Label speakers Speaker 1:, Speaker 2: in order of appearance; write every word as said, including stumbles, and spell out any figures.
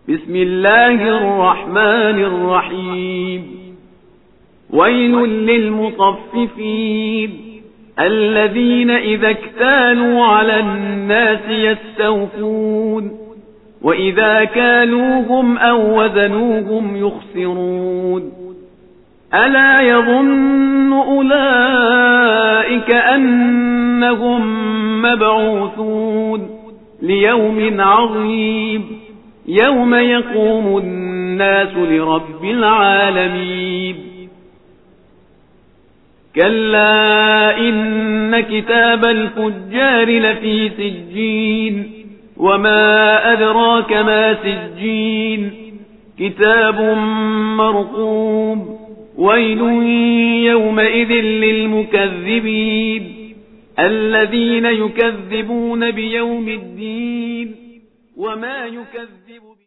Speaker 1: بسم الله الرحمن الرحيم ويل للمطففين الذين إذا اكتالوا على الناس يستوفون وإذا كالوهم أو وزنوهم يخسرون ألا يظن أولئك أنهم مبعوثون ليوم عظيم يوم يقوم الناس لرب العالمين كلا إن كتاب الفجار لفي سجين وما أدراك ما سجين كتاب مرقوم ويل يومئذ للمكذبين الذين يكذبون بيوم الدين وما يكذب